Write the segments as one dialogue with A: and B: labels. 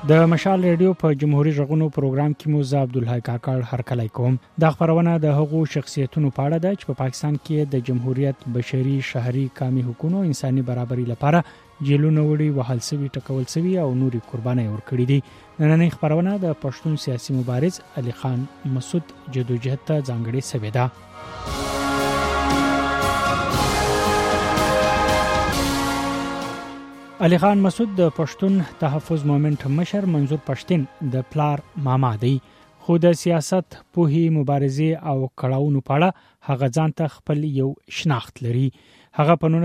A: د مشال ریډیو په جمهوریت غږونو پروګرام کې مو زه عبدالحی کاکړ هرکلی کوم. د خبرونه د هغو شخصیتونو په اړه ده چې په پاکستان کې د جمهوریت بشري شهري کامي حقوقو انساني برابرۍ لپاره جیلونه وړي وهل سوي ټکول سوي او نوري قرباني ورکړي دي. نننۍ خبرونه د پښتون سیاسي مبارز علي خان مسعود جدوجہد ته ځانګړې سوي ده. علي خان مسعود د پښتون تحفظ مومنت مشر منظور پښتين د پلار ماما دی، خو د سیاست پوهي مبارزه او کړهونو په اړه هغه ځان ته خپل یو شناخت لري. هغه په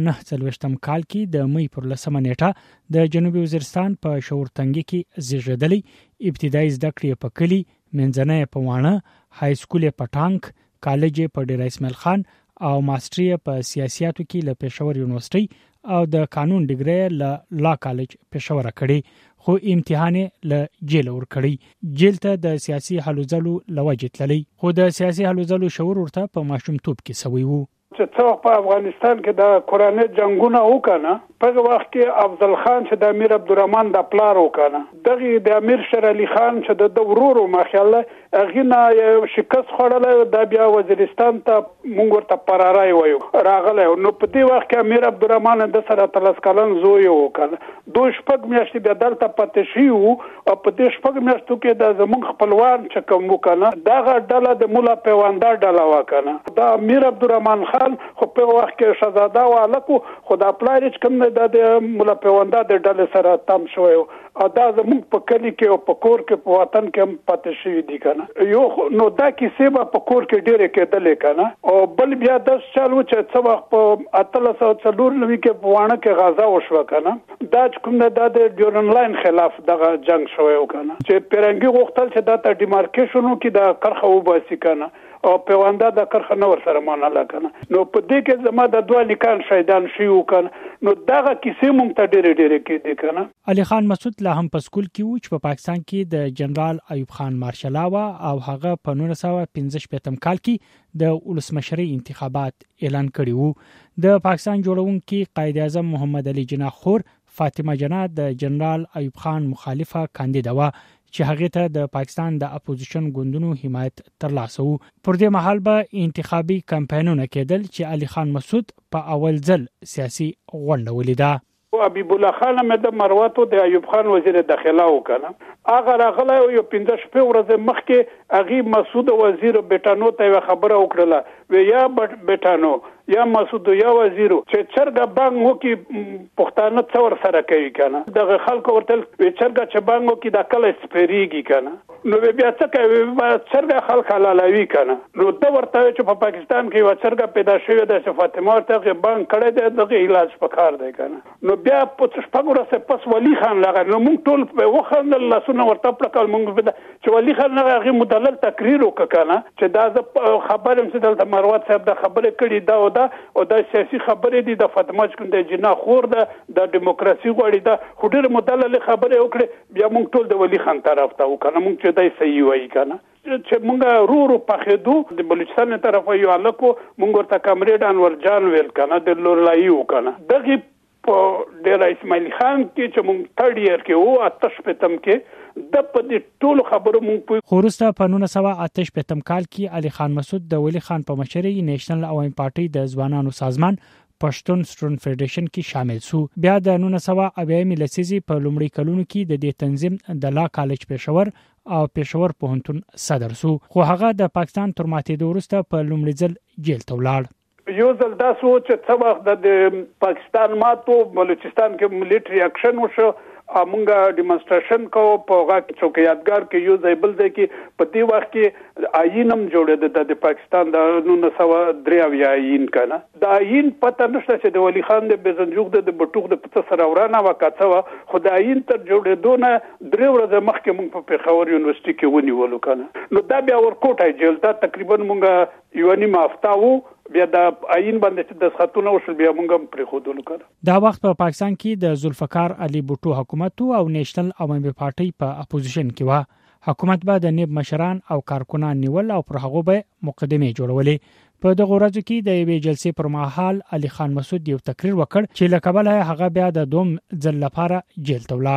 A: 1949 کال کې د مې پر 10 نیټه د جنوبي وزیرستان په شورتنګي کې زیږیدلی. ابتدایي زده کړې په کلی، منځنۍ په وانه، های سکول په ټانک، کالج په ډیر اسماعیل خان او ماستری په سیاستو کې له پېښور یونیورسيټي او د قانون ډیګري له لا کالج پېښور کړي، خو امتحان له جیل ور کړی. جیل ته د سیاسي حلو ځلو لوجه تللی، خو د سیاسي حلو ځلو شعور ورته په ماشومتوب کې سوي وو.
B: چې څو په افغانستان کې د قرآني جنگونه وکنه، په وخت کې افضل خان چې د امیر عبدالرحمن د پلار وکنه، دغه د امیر شیر علي خان چې د ورورو مخاله اغینا شکست خوړل، د بیا وزیرستان ته مونږ ورته پرارای وایو راغله. نو په دې وخت کې امیر عبدالرحمن د سره تلس کلن زوی وکنه، دوه شپږ میاشتې د دلته پاتې شي او په دې شپږ میاشتو کې د زمونږ خپلوان چې کوم وکنه دغه ډله د مولا پیوندار ډله وکنه. د امیر عبدالرحمن خان خو په وخت کې شهزاده والکو خدا پلار چې کوم د مولا پیوندار د ډلې سره تم شوی او دا زموږ په کلی کې او په کور کې په وطن کې هم پاتې شوی دي کنه. یو نو دا کیسه به په کور کې ډېر کېدلې کنه. او بل بیا د چالو چې څو وخت په 1894 کې په وانه کې غزا وشو کنه. دا کوم د ډیورن لاین خلاف دغه جنگ شوی کنه چې پیرنګي غوښتل چې دا ته ډیمارکیشنو کې د کرخه وباسي کنه او پیوانده د کرخه نور سره ماناله کنه. نو په دې کې زما د دوه لیکان شهیدان شيو کنه. نو دغه کیسه مونږ ته ډېر کې دي کنه.
A: علي خان مسعود لا هم په سکول کې و چې په پاکستان کې د جنرال ایوب خان مارشالاوا او هغه په 1915 کال کې د ولسمشرۍ انتخابات اعلان کړي وو. د پاکستان جوړونکي قائد اعظم محمد علي جناح خور فاطمه جناح د جنرال ایوب خان مخالفه کاندیدا و چې هغه ته د پاکستان د اپوزیشن ګوندونو حمایت ترلاسه وو. پر دې مهال به انتخابي کمپاینونه کېدل چې علي خان مسعود په اول ځل سیاسي غونډه ولیده.
B: حبیب الله خان مې د مرواتو د ایوب خان وزیر داخله وکنه، هغه راغله یو 15 شپې ورځې مخکې هغه مسعود وزیر بیٹانو ته خبره وکړه، و یا بیٹانو یا مسعود یا وزیر چې چرګه بانګ وکي پښتانه څور سره کوي کنه. دغه خلکو ورته چرګه چې بانګ وکي د کله سپریږي کنه. نو بیا څه کوي چرګه خلک حلالوي کنه. نو دا ورته چې په پاکستان کې و چرګه پیدا شوې ده، فاطمه ورته بانګ کړی دی، دغه علاج پکار دی کنه. نو بیا په شپږ ورځې پس ولی خان لغه نو موږ ټول په وخت لاسونه ورته پړکل موږ چې ولی خان هغه مدلل تقریر وکړه چې دا خبره هم چې د مروت صاحب د خبره کړي دا او دا سیاسي خبره دي د فاطمه کوم د جنا خور د دیموکراسي غوړي دا خډر مدلل خبره وکړي. بیا موږ ټول د ولی خان طرف ته وکړه، موږ چې دای صحیح وایي کنه چې موږ رو په خېدو د بلوچستان طرف یو الکو موږ ورته کمرېډ انور جان ویل کنه د لورلای وکنه. دغه په ډیر اسماعیل خان کې چې موږ تړیر کې او آتش پتم کې د په دې ټول خبرو موږ
A: خورسته په 1985 کال کې علي خان مسعود د ولی خان په مشرۍ نېشنل عوامي پارټي د ځوانانو سازمان پښتون سټوډنټ فدریشن کې شامل شو. بیا د 1980 لسیزې په لومړي کلونو کې د دې تنظیم د لا کالج پېښور او پېښور پوهنتون صدر شو، خو هغه د پاکستان تر ماتېدو وروسته په لومړي ځل جیل ته ولاړ.
B: یو ځل دا سوچ چې څو وخت د پاکستان ماتو بلوچستان کې ملټری اکشن وشو، امونګه ډیمونستریشن کو په هغه څوک یادګار کې یو ځای بل دی کې په دې وخت کې آئینم جوړېده د پاکستان د 1993 آئین کنه. د آئین پته نشته چې د ولی خان د بزنجوغ د بټوغ د پته سره ورانه وکړه، خو د آئین تر جوړېدو نه 3 ورځې مخکې موږ په پېښور یونیورسيټي کې ونیولو کنه. نو دا بیا ورکوټه جیل ته تقریبا موږ یو نیمه هفته وو، بیا د آئین باندې د خاتونه وشل بیا موږ پرې خودلو کړ.
A: دا وخت په پاکستان کې د ذوالفقار علي بوټو حکومت او نېشنل عوامي پارټي په اپوزیشن کې و. حکومت به د نیب مشران او کارکنان نیول او پر هغه به مقدمه جوړولې. په دغه ورځو کې د یوې جلسې پر مهال علي خان مسعود یو تقریر وکړ چې لکبل هغه بیا د دوم ځل لپاره جیل ته ولاړ.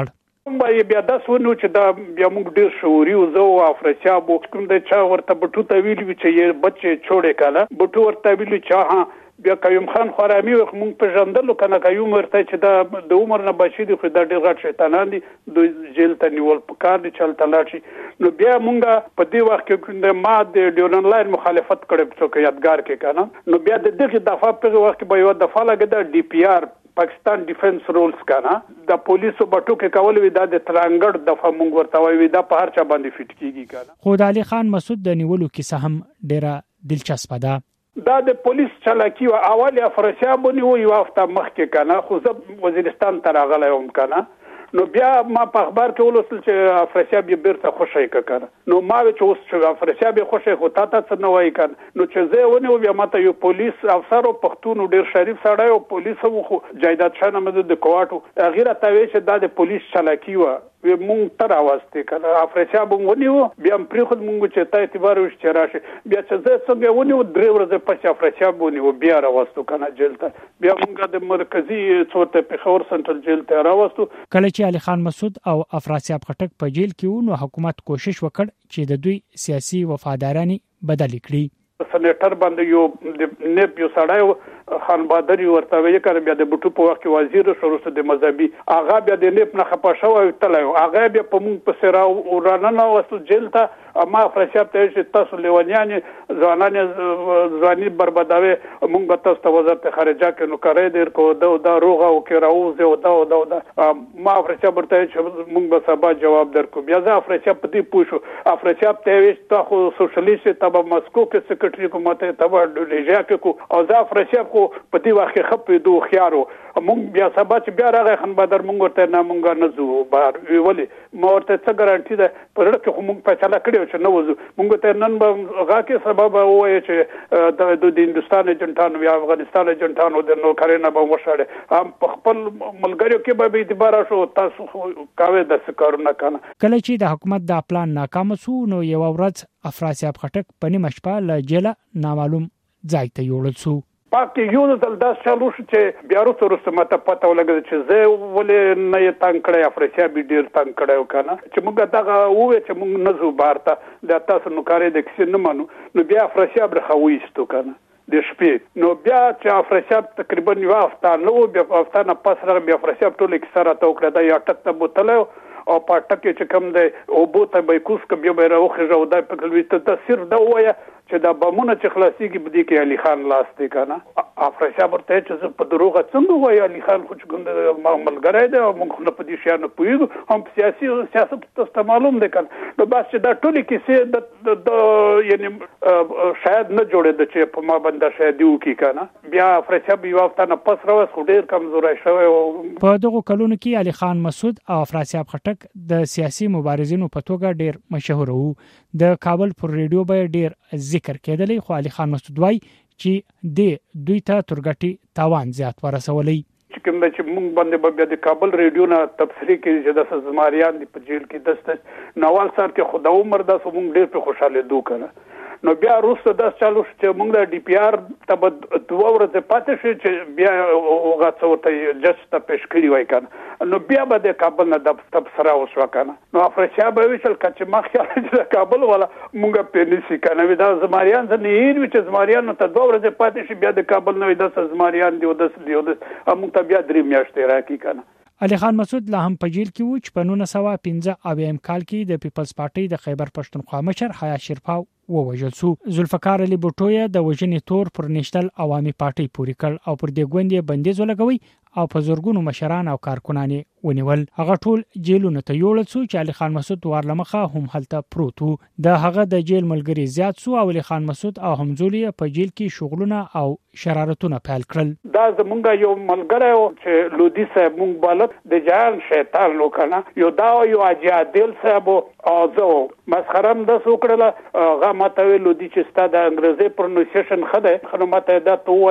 B: باندې بیا داسې ونو چې دا بیا موږ ډیر شعوري او زو افریقا بو کوم د چا ورته بټو ته ویل چې یې بچي چھوڑے کاله بټو ورته ویل چې ها بیا قیوم خان خرامي موږ په ژوندلو کنه قیوم ورته چې دا د عمر نه بچی دی خو دا ډیر غټ شیطانان دي د جیل ته نیول پکار دي چلته لاړ شي نو بیا موږ په دې وخت کې ما د ډیورن لاین مخالفت کړې څوک یادګار کې کنه نو بیا د دغه دفعه په وخت کې به یو دفعه لګه د ډي پی آر پاکستان ډیفنس رولز کنه د پولیسو بټو کې کول وی د ترانګړ دفعه موږ ورته وی دا په هر چا باندې فټ کیږي کنه
A: خو د علي خان مسعود د نیولو کیسه هم ډیره دلچسپه ده
B: دا د پولیس چلاکی او اول افریقا باندې یو هفته مخکې کنه خو زه وزیرستان ته راغلی وم کنه نو بیا ما په اخبار کې ولوستل چې افریقا به بیرته خوشی کړه نو ما چې اوس چې افریقا به خوشی خو تا څه نه وای کنه نو چې زه ونه بیا ماته یو پولیس افسر او پښتون ډیر شریف سړی او پولیس خو جایداد شانه مده د کوټو غیره تاوي چې دا د پولیس چلاکی و مونږ تر اواسته کنه افریقا به ونیو بیا پرې خود مونږ چې ته اعتبار وشته راشي بیا چې زه څنګه ونیو درې ورځې پس افریقا ونیو بیا راوستو کنه جیل ته بیا مونږ د مرکزی څورته په خور سنټرل جیل ته راوستو
A: کله چې علي خان مسعود او افراسیاب خټک په جیل کې وو نو حکومت کوشش وکړ چې د دوی سیاسي وفادارانی بدل کړي
B: سنټر باندې یو نیب یو سړی خان بادری ورته وی کړ بیا د بټو په وخت کې وزیر شروع د مذهبي اغا بیا د نیب نه خپه شو او تلای اغا بیا په مونږ په سره ورانه وستو جیل ته ما افریقا ته چې تاسو لیونیان ځواني بربادوي مونږ به تاسو ته وزارت خارجه کې نو کړی در کو دا روغه او کې راوځي او دا ما افریقا برته چې مونږ به سبا جواب درکو بیا ځا افریقا په دې پوښو افریقا ته وی تاسو سوشلیست ته مسکو کې سکرټری کومته ته ډیجا کې کو او ځا افریقا کو په دې وخت کې خپې دوه خيارو مونږ بیا سبا چې بیا راغی خان بدر مونږ ورته نه مونږ نه زو بار ویولې ما ورته څه ګارانټي ده پرړه کې مونږ په چلا کړو چې نو وځو مونږ ته نن به غا کې سبب وایي چې د هندستان جنټانو یا افغانستان جنټانو د نو کارینه به وشاړي هم خپل ملګریو کې به اعتبار شو تاسو کاوه د سکارونه کنه
A: کله چې د حکومت د پلان ناکام شو نو یو ورځ افراسیاب خټک په نیمه شپه له جیل نامعلوم ځای ته یوړل شو
B: پاکي یو ځل دا چالو شو چې بیا وروسته ماته پته ولګل چې زه ولې نه یې تنگ کړی افریقا به ډیر تنگ کړی وکنه چې موږ دا وې چې موږ نه زو بارته د تاسو نو کارې د کس نه مانو نو بیا افریقا برخويستو کنه د شپې نو بیا چې افریقا تقریبا یو هفته نو بیا هفته نه پس را بیا افریقا ټول اکثره تو کړه دا یا ټک ته بوتل او پټکه چې کوم دی او بوته به کوس کوم بیا به راوخه جو دا په کلوي ته تاثیر دا وایا چې دا بمونه چې خلاصيږي بده کې علي خان لاس دی کنه افریقا ورته چې په دروغه څنګه وای علي خان خو څنګه ملګری دی او موږ نه په دې شانه پویګو هم سیاست تاسو معلوم دی کنه نو بس چې دا ټولې کیسې د یعنی شاید نه جوړې د چې په ما باندې شاید یو کی کنه بیا افریقا بیا وخت نه پس راوس خو ډیر کمزورای شوی
A: په دغه کلونو کې علي خان مسعود او افراسیاب خټک د سیاسي مبارزینو په توګه ډیر مشهور وو د کابل پر ریډیو به ډیر ذکر کېدلی خو علي خان مسعود وای چې د دوی ته ترګټي تاوان زیات ورسولي
B: چې کوم چې مونږ باندې بیا د کابل ریډیو نه تفسیری کې چې د زماریان دی په جیل کې دسته نوال سر کې خدا عمر د مونږ ډیر په خوشاله دوه کړه نو بیا روسته د چالو چې مونږ د ډي پی آر ته دوه ورځې پاتې شو چې بیا هغه څورته جسته پېښ کړی وای کنه نو بیا به د کابل نه د تبصره وشو کنه نو افریقا به ویل کچ مخه چې د کابل ولا مونږ په نسی کنه ودا زماریان نه هیر چې زماریان ته دوه ورځې پاتې شي بیا د کابل نه د زماریان دی مونږ ته بیا درې میاشتې راکی کنه
A: علي خان مسعود لا هم په جیل کې و چې په 1915 کال کې د پیپلز پارټي د خیبر پښتونخوا مشر حیا شیرپاو ووژل شو ذوالفقار علي بوټوی د وژنې تور پر نېشنل عوامي پارټي پوری کړ او پر دې ګوندې بندیز ولګوي او په زورګونو مشران او کارکونان ونیول هغه ټول جیلونو ته یوړل شو چې علي خان مسعود ورلمخه هم هلته پروت وو د هغه د جیل ملګری زیات شو او علي خان مسعود او همزولي په جیل کې شغلونه او شرارتونه پیل کړل
B: دا زمونږ یو ملګری چې لودي صاحب مونږ بالک د جهان شیطان لوکنه یو دا یو اجادل صاحب او زه مسخرم د سوکړه غا ماته لودي چې ستاسو د انګریزي پرونونسیشن خده خنو ماته دا توه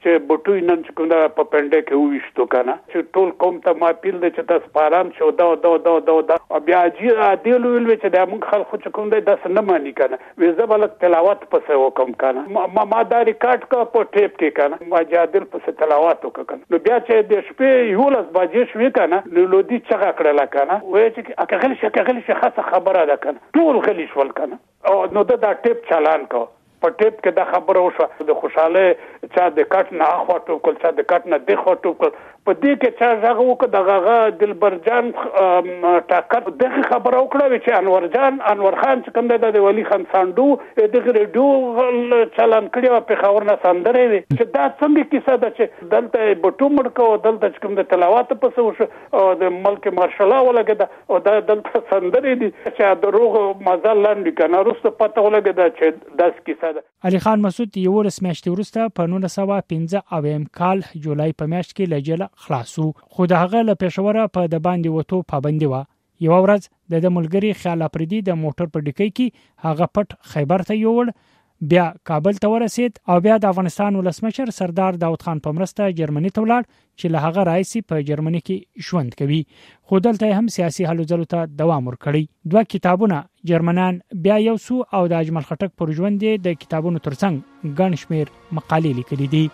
B: چې بټوي نن چې کومه په پنده کې وښتو کنه چې ټول قوم ته ما پیل د چې تاسو پارام شو دا او بیا عادل ویل چې د موږ خلکو چې کوم د داس نه مانی کنه وې زبل تلاوت پسې وکم کنه ما دا ریکارډ کا په ټیپ کې کنه ما عادل پسې تلاوت وکړ نو بیا چې د شپې یو لاس باجې شوې کنه نو لودي څنګه کړل کنه وې چې اکغلی شي خاصه خبره ده کنه ټول غلی شول کنه او نو دا ټیپ چالان کو په ټیپ کې دا خبره وشو د خوشاله چا د کټ نه اخوټو کول چا د کټ نه د خوټو کول په دې کې چا ځغه وکړه دغه دلبر جان ټاکر دغه خبره وکړه چې انور خان چې کوم د ولی خان ساندو دغه ریډیو چالان کړی په خبر نه سندره وي چې دا څنګه کیسه ده چې دلته بټو مړکو دلته کوم د تلاوت په څه او د ملک مارشال ولګه او دا دلته سندره دي چې د روغ مزل لاندې کنه روسته پته ولګه چې داس کیسه
A: علي خان مسعود یو رسمیاشتې وروسته په 1915 کال جولای په میاشت کې لجل خلاصو خو د هغه له پېښوره په د باندې وته پابندي و یو ورځ د ملګری خیال اپریدي د موټر په ډکی کې هغه پټ خیبر ته یوړ بیا کابل ته ورسید او بیا د افغانستان ولسمشر سردار داود خان په مرسته جرمني ته ولاړ چې له هغه رئیس په جرمني کې ژوند کوي خو دلته هم سیاسي هلو ځلو ته دوام ورکړي دوه کتابونه جرمنان بیا یو سو او د اجمل خټک پر ژوند د کتابونو ترڅنګ ګڼ شمېر مقالې لیکلي دي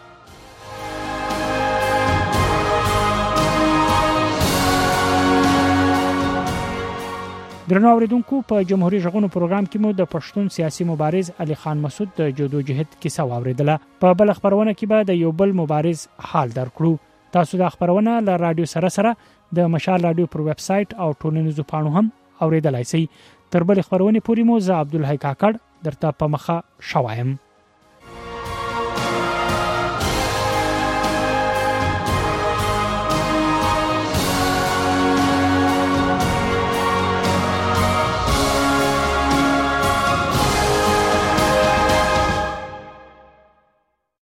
A: درنو اوریدونکو په جمهوریت ژغونو پروګرام کې مو د پښتون سیاسي مبارز علي خان مسعود د جدوجہد کیسه واوریدله په بل خبرونه کې به د یو بل مبارز حال درکړو تاسو د خبرونه له رادیو سره د مشال رادیو پر ویب سټ او ټولنیزو پاڼو هم اوریدلای شئ تر بل خبرونه پورې مو زه عبدالحی کاکړ درته په مخه شوایم